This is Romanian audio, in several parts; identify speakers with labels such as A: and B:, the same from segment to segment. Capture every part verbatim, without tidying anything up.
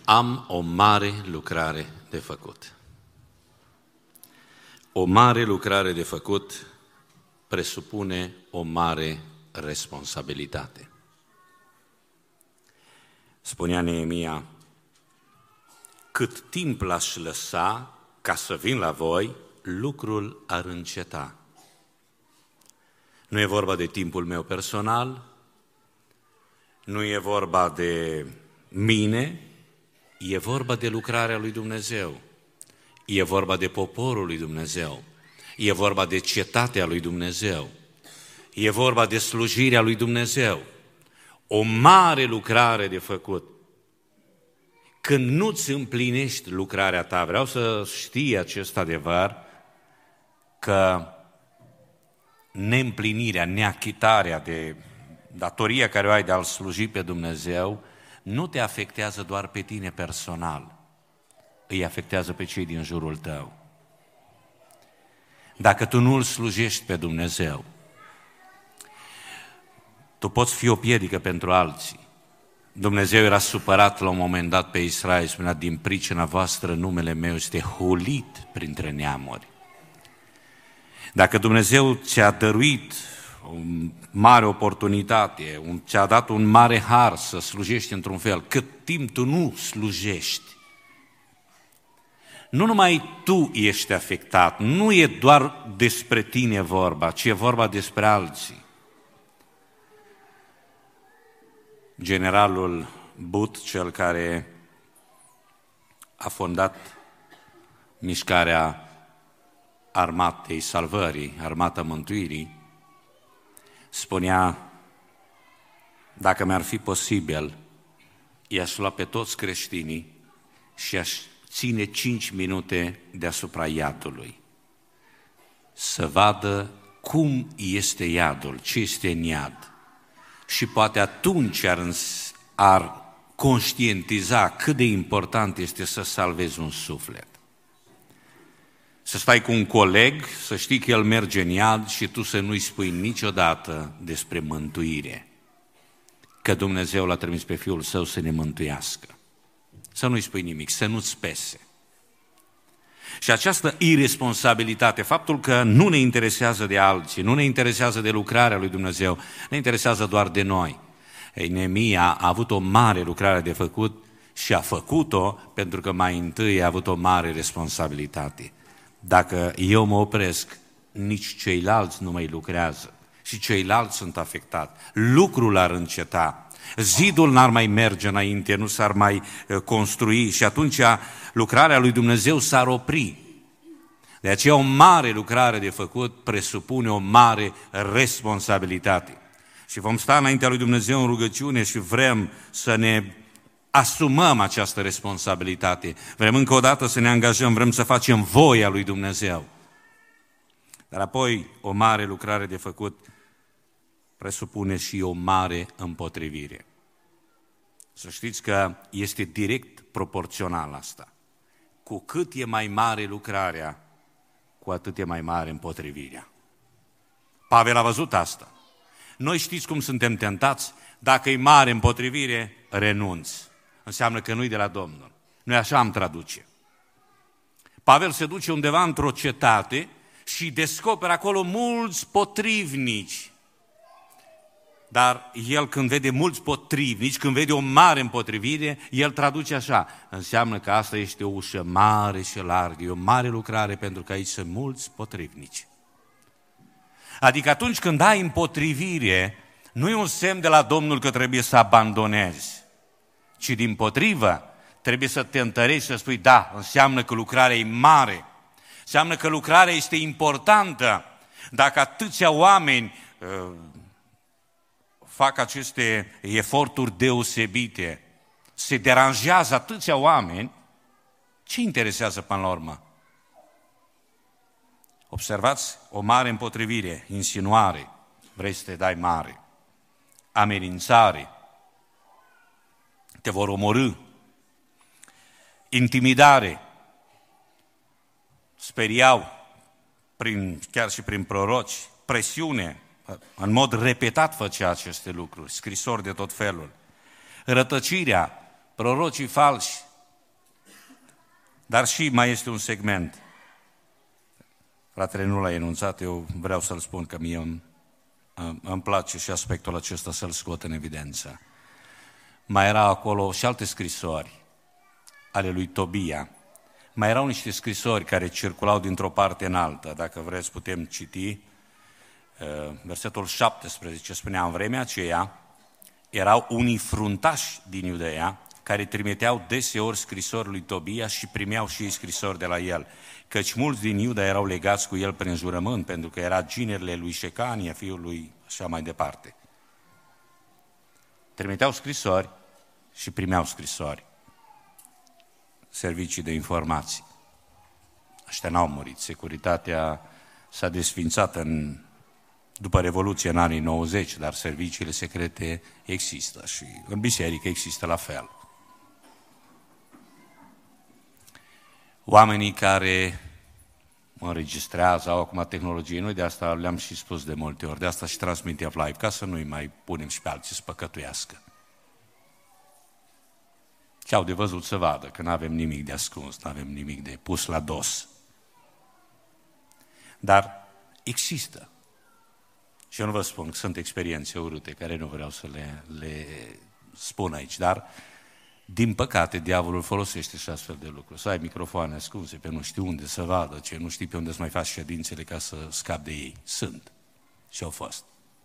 A: Am o mare lucrare de făcut. O mare lucrare de făcut presupune o mare responsabilitate. Spunea Neemia, cât timp l-aș lăsa ca să vin la voi, lucrul ar înceta. Nu e vorba de timpul meu personal, nu e vorba de mine, e vorba de lucrarea lui Dumnezeu, e vorba de poporul lui Dumnezeu, e vorba de cetatea lui Dumnezeu, e vorba de slujirea lui Dumnezeu. O mare lucrare de făcut. Când nu-ți împlinești lucrarea ta, vreau să știi acest adevăr, că neîmplinirea, neachitarea de datoria care o ai de a-L sluji pe Dumnezeu, nu te afectează doar pe tine personal, îi afectează pe cei din jurul tău. Dacă tu nu îl slujești pe Dumnezeu, tu poți fi o piedică pentru alții. Dumnezeu era supărat la un moment dat pe Israel, spunea, din pricina voastră numele meu este hulit printre neamuri. Dacă Dumnezeu ți-a dăruit o mare oportunitate, ți-a dat un mare har să slujești într-un fel, cât timp tu nu slujești, nu numai tu ești afectat, nu e doar despre tine vorba, ci e vorba despre alții. Generalul But, cel care a fondat mișcarea Armatei Salvării, Armata Mântuirii, spunea, dacă mi-ar fi posibil, i-aș lua pe toți creștinii și aș ține cinci minute deasupra iadului, să vadă cum este iadul, ce este în iad. Și poate atunci ar, ar conștientiza cât de important este să salvezi un suflet. Să stai cu un coleg, să știi că el merge în iad și tu să nu-i spui niciodată despre mântuire, că Dumnezeu l-a trimis pe Fiul Său să ne mântuiască. Să nu-i spui nimic, să nu-ți pese. Și această irresponsabilitate, faptul că nu ne interesează de alții, nu ne interesează de lucrarea lui Dumnezeu, ne interesează doar de noi. Ei, Neemia a avut o mare lucrare de făcut și a făcut-o pentru că mai întâi a avut o mare responsabilitate. Dacă eu mă opresc, nici ceilalți nu mai lucrează și ceilalți sunt afectați. Lucrul ar înceta. Zidul n-ar mai merge înainte, nu s-ar mai construi și atunci lucrarea lui Dumnezeu s-ar opri. De aceea o mare lucrare de făcut presupune o mare responsabilitate. Și vom sta înaintea lui Dumnezeu în rugăciune și vrem să ne asumăm această responsabilitate. Vrem încă o dată să ne angajăm, vrem să facem voia lui Dumnezeu. Dar apoi o mare lucrare de făcut presupune și o mare împotrivire. Să știți că este direct proporțional asta. Cu cât e mai mare lucrarea, cu atât e mai mare împotrivirea. Pavel a văzut asta. Noi știți cum suntem tentați? Dacă e mare împotrivire, renunți. Înseamnă că nu-i de la Domnul. Noi așa am traduce. Pavel se duce undeva într-o cetate și descoperă acolo mulți potrivnici. Dar el când vede mulți potrivnici, când vede o mare împotrivire, el traduce așa, înseamnă că asta este o ușă mare și largă, e o mare lucrare pentru că aici sunt mulți potrivnici. Adică atunci când ai împotrivire, nu e un semn de la Domnul că trebuie să abandonezi, ci dimpotrivă, trebuie să te întărești și să spui, da, înseamnă că lucrarea e mare, înseamnă că lucrarea este importantă. Dacă atâția oameni uh, fac aceste eforturi deosebite, se deranjează atâția oameni, ce interesează până la urmă? Observați o mare împotrivire, insinuare, vrei să te dai mare, amenințare, te vor omorî, intimidare, speriau, prin, chiar și prin proroci, presiune, în mod repetat făcea aceste lucruri, scrisori de tot felul. Rătăcirea, prorocii falși, Dar și mai este un segment. Fratele nu l-a enunțat, eu vreau să-l spun că mie îmi, îmi place și aspectul acesta să-l scot în evidență. Mai era acolo și alte scrisori ale lui Tobia. Mai erau niște scrisori care circulau dintr-o parte în alta. Dacă vreți putem citi. Versetul șaptesprezece spunea: în vremea aceea erau unii fruntași din Iudeea care trimiteau deseori scrisori lui Tobia și primeau și ei scrisori de la el, căci mulți din Iuda erau legați cu el prin jurământ, pentru că era ginerile lui Șecania, fiul lui, așa mai departe. Trimiteau scrisori și primeau scrisori. Servicii de informații. Ăștia n-au murit. Securitatea s-a desfințat în, după Revoluție în anii nouăzeci, dar serviciile secrete există și în biserică există la fel. Oamenii care mă înregistrează, au acum tehnologie, noi de asta le-am și spus de multe ori, de asta și transmitem live, ca să nu-i mai punem și pe alții să păcătuiască. Ce au de văzut să vadă, că nu avem nimic de ascuns, nu avem nimic de pus la dos. Dar există. Și eu nu vă spun că sunt experiențe urâte, care nu vreau să le, le spun aici, dar din păcate diavolul folosește și astfel de lucruri. Să ai microfoane ascunse pe nu știu unde să vadă, ce nu știi pe unde să mai faci ședințele ca să scapi de ei. Sunt. Și au fost.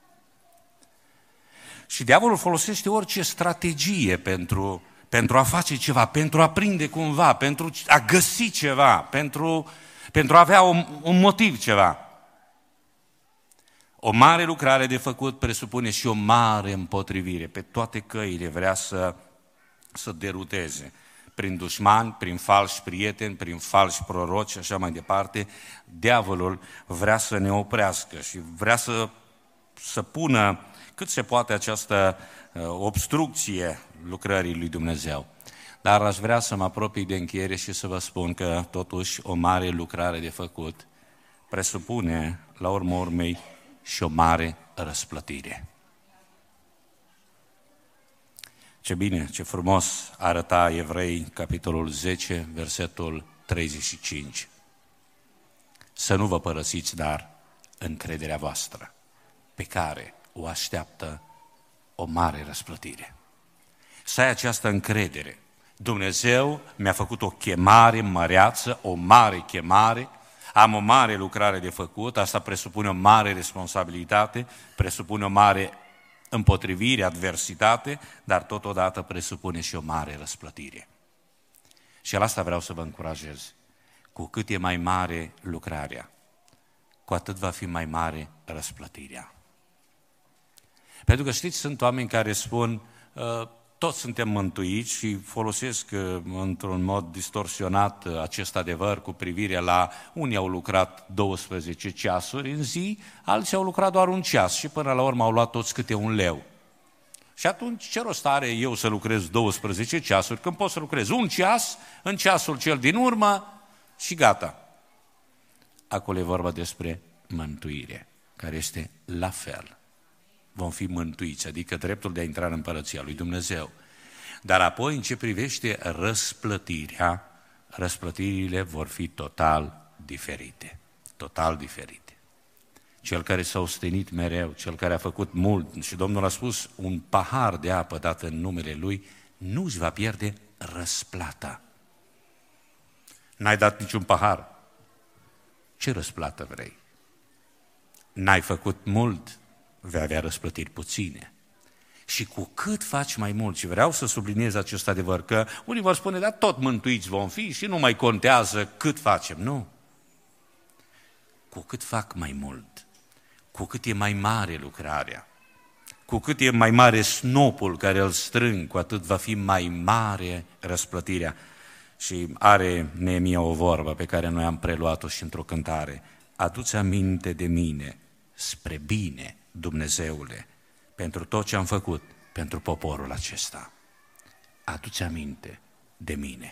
A: Și diavolul folosește orice strategie pentru, pentru a face ceva, pentru a prinde cumva, pentru a găsi ceva, pentru, pentru a avea un, un motiv ceva. O mare lucrare de făcut presupune și o mare împotrivire. Pe toate căile vrea să, să deruteze. Prin dușmani, prin falși prieteni, prin falși proroci și așa mai departe. Diavolul vrea să ne oprească și vrea să, să pună cât se poate această uh, obstrucție lucrării lui Dumnezeu. Dar aș vrea să mă apropii de încheiere și să vă spun că totuși o mare lucrare de făcut presupune, la urma urmei, și o mare răsplătire. Ce bine, ce frumos arăta Evrei, capitolul zece, versetul treizeci și cinci. Să nu vă părăsiți, dar, încrederea voastră, pe care o așteaptă o mare răsplătire. Să ai această încredere. Dumnezeu mi-a făcut o chemare măreață, o mare chemare, am o mare lucrare de făcut, asta presupune o mare responsabilitate, presupune o mare împotrivire, adversitate, dar totodată presupune și o mare răsplătire. Și la asta vreau să vă încurajez. Cu cât e mai mare lucrarea, cu atât va fi mai mare răsplătirea. Pentru că știți, sunt oameni care spun, toți suntem mântuiți și folosesc într-un mod distorsionat acest adevăr cu privire la unii au lucrat douăsprezece ceasuri în zi, alții au lucrat doar un ceas și până la urmă au luat toți câte un leu. Și atunci ce rost are eu să lucrez douăsprezece ceasuri când pot să lucrez un ceas în ceasul cel din urmă și gata. Acolo e vorba despre mântuire, care este la fel. Vom fi mântuiți, adică dreptul de a intra în împărăția lui Dumnezeu. Dar apoi, în ce privește răsplătirea, răsplătirile vor fi total diferite. Total diferite. Cel care s-a ostenit mereu, cel care a făcut mult, și Domnul a spus, un pahar de apă dat în numele Lui, nu își va pierde răsplata. N-ai dat niciun pahar. Ce răsplată vrei? N-ai făcut mult, vei avea răsplătiri puține. Și cu cât faci mai mult, și vreau să subliniez acest adevăr, că unii vor spune, dar tot mântuiți vom fi și nu mai contează cât facem. Nu. Cu cât fac mai mult, cu cât e mai mare lucrarea, cu cât e mai mare snopul care îl strâng, cu atât va fi mai mare răsplătirea. Și are Neemia o vorbă pe care noi am preluat-o și într-o cântare. Adu-ți aminte de mine, spre bine, Dumnezeule, pentru tot ce am făcut pentru poporul acesta. Adu-ți aminte de mine.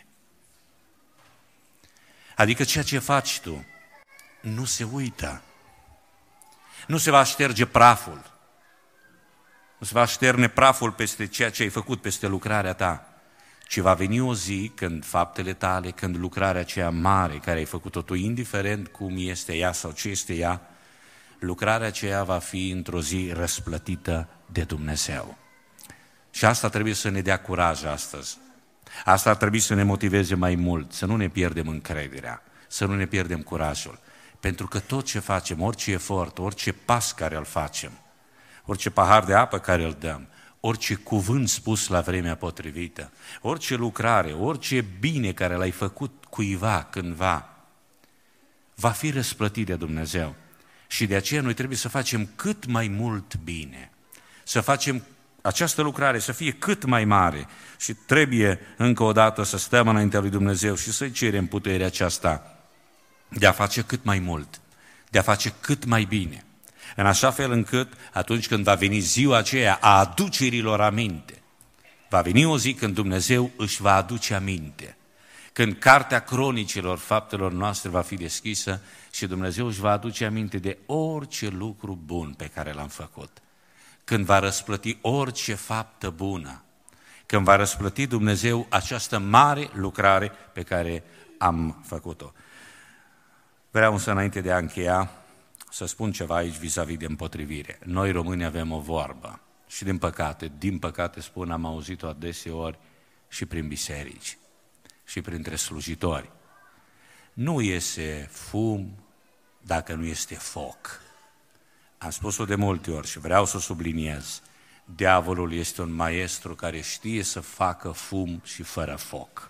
A: Adică ceea ce faci tu nu se uită. Nu se va șterge praful. Nu se va șterne praful peste ceea ce ai făcut, peste lucrarea ta. ci va veni o zi când faptele tale, când lucrarea aceea mare care ai făcut-o tu, indiferent cum este ea sau ce este ea, lucrarea aceea va fi într-o zi răsplătită de Dumnezeu. Și asta trebuie să ne dea curaj astăzi. Asta ar trebui să ne motiveze mai mult, să nu ne pierdem încrederea, să nu ne pierdem curajul. Pentru că tot ce facem, orice efort, orice pas care îl facem, orice pahar de apă care îl dăm, orice cuvânt spus la vremea potrivită, orice lucrare, orice bine care l-ai făcut cuiva, cândva, va fi răsplătit de Dumnezeu. Și de aceea noi trebuie să facem cât mai mult bine, să facem această lucrare să fie cât mai mare și trebuie încă o dată să stăm înaintea lui Dumnezeu și să-i cerem puterea aceasta de a face cât mai mult, de a face cât mai bine, în așa fel încât atunci când va veni ziua aceea a aducerilor aminte, va veni o zi când Dumnezeu își va aduce aminte, când cartea cronicilor faptelor noastre va fi deschisă și Dumnezeu își va aduce aminte de orice lucru bun pe care l-am făcut, când va răsplăti orice faptă bună, când va răsplăti Dumnezeu această mare lucrare pe care am făcut-o. Vreau însă, înainte de a încheia, să spun ceva aici vis-a-vis de împotrivire. Noi români avem o vorbă și din păcate, din păcate spun, am auzit-o adeseori și prin biserici și printre slujitori. Nu iese fum dacă nu este foc. Am spus-o de multe ori și vreau să subliniez. Diavolul este un maestru care știe să facă fum și fără foc.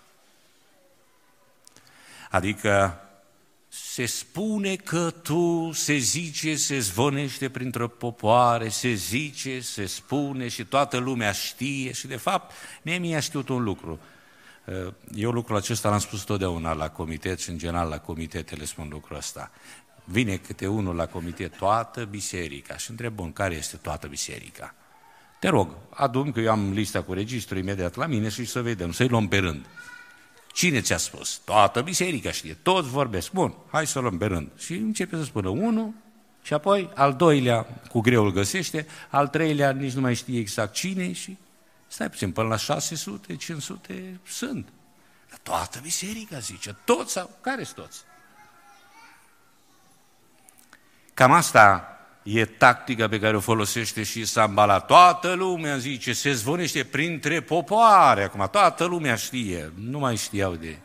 A: Adică se spune că tu, se zice, se zvonește printre popoare, se zice, se spune și toată lumea știe și de fapt Neemia a știut un lucru. Eu lucrul acesta l-am spus totdeauna la comitet și în general la comitetele spun lucrul ăsta. Vine câte unul la comitet, toată biserica și întreb, bun, care este toată biserica? Te rog, adu-mi că eu am lista cu registru imediat la mine și să vedem, să-i luăm pe rând. Cine ți-a spus? Toată biserica știe, toți vorbesc. Bun, hai să luăm pe rând. Și începe să spună unul și apoi al doilea cu greu îl găsește, al treilea nici nu mai știe exact cine și stai puțin, până la șase sute, cinci sute sunt. Toată biserica zice, toți sau care-s toți? Cam asta e tactica pe care o folosește și Sanballat. Toată lumea zice, se zvonește printre popoare, acum toată lumea știe, nu mai știau de...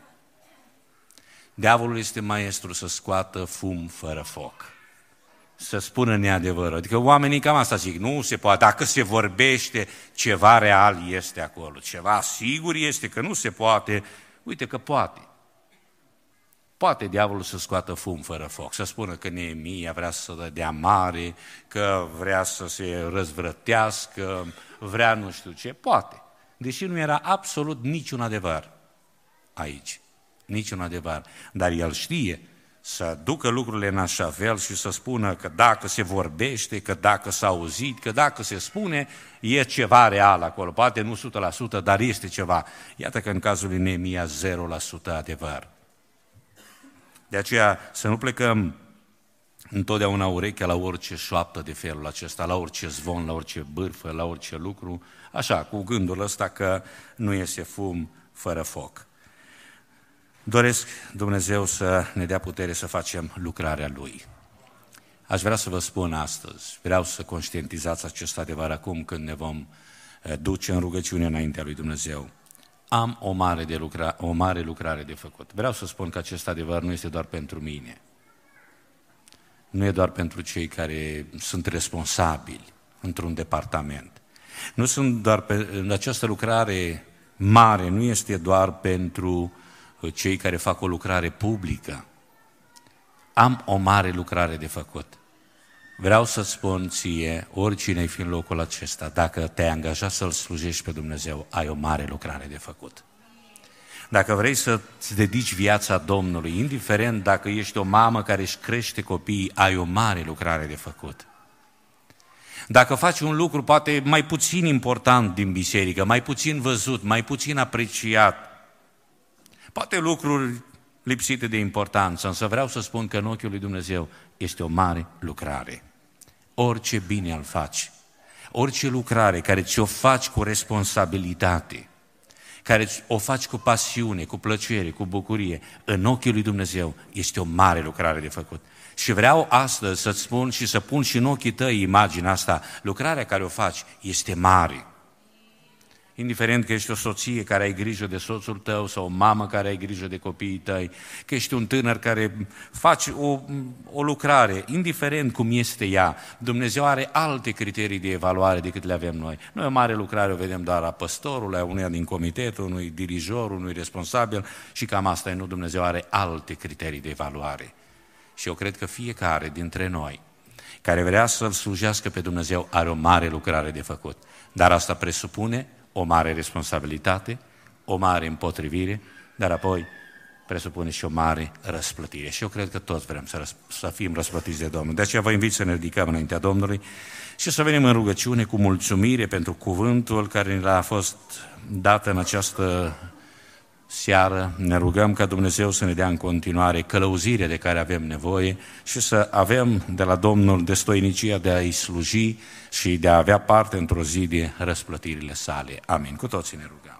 A: Diavolul este maestru să scoată fum fără foc, să spună neadevărul. Adică oamenii cam asta zic, nu se poate, dacă se vorbește, ceva real este acolo, ceva sigur este că nu se poate, uite că poate. Poate diavolul să scoată fum fără foc, să spună că Neemia vrea să dea mare, că vrea să se răzvrătească, vrea nu știu ce, poate. Deși nu era absolut niciun adevăr aici, niciun adevăr. Dar el știe să ducă lucrurile în așa fel și să spună că dacă se vorbește, că dacă s-a auzit, că dacă se spune, e ceva real acolo. Poate nu o sută la sută, dar este ceva. Iată că în cazul lui Neemia zero la sută adevăr. De aceea să nu plecăm întotdeauna urechea la orice șoaptă de felul acesta, la orice zvon, la orice bârfă, la orice lucru, așa, cu gândul ăsta că nu iese fum fără foc. Doresc Dumnezeu să ne dea putere să facem lucrarea Lui. Aș vrea să vă spun astăzi, vreau să conștientizați acest adevăr acum când ne vom duce în rugăciune înaintea lui Dumnezeu. Am o mare, de lucra, o mare lucrare de făcut. Vreau să spun că acest adevăr nu este doar pentru mine. Nu e doar pentru cei care sunt responsabili într-un departament. Nu sunt doar pe, această lucrare mare nu este doar pentru cei care fac o lucrare publică. Am o mare lucrare de făcut. Vreau să-ți spun ție, oricine ai fi în locul acesta, dacă te-ai angajat să-L slujești pe Dumnezeu, ai o mare lucrare de făcut. Dacă vrei să-ți dedici viața Domnului, indiferent dacă ești o mamă care își crește copiii, ai o mare lucrare de făcut. Dacă faci un lucru poate mai puțin important din biserică, mai puțin văzut, mai puțin apreciat, poate lucruri lipsite de importanță, însă vreau să spun că în ochiul lui Dumnezeu este o mare lucrare. Orice bine îl faci, orice lucrare care ți-o faci cu responsabilitate, care o faci cu pasiune, cu plăcere, cu bucurie, în ochii lui Dumnezeu este o mare lucrare de făcut. Și vreau astăzi să-ți spun și să pun și în ochii tăi imaginea asta, lucrarea care o faci este mare. Indiferent că ești o soție care ai grijă de soțul tău sau o mamă care ai grijă de copiii tăi, că ești un tânăr care faci o, o lucrare, indiferent cum este ea, Dumnezeu are alte criterii de evaluare decât le avem noi. Noi o mare lucrare o vedem doar a păstorului, a unuia din comitet, unui dirijor, unui responsabil și cam asta e, nu, Dumnezeu are alte criterii de evaluare. Și eu cred că fiecare dintre noi care vrea să-L slujească pe Dumnezeu are o mare lucrare de făcut, dar asta presupune o mare responsabilitate, o mare împotrivire, dar apoi presupune și o mare răsplătire. Și eu cred că toți vrem să, răsp- să fim răsplătiți de Domnul. De aceea vă invit să ne ridicăm înaintea Domnului și să venim în rugăciune cu mulțumire pentru cuvântul care ne a fost dat în această seară. Ne rugăm ca Dumnezeu să ne dea în continuare călăuzirea de care avem nevoie și să avem de la Domnul destoinicia de a-i sluji și de a avea parte într-o zi de răsplătirile sale. Amin. Cu toții ne rugăm.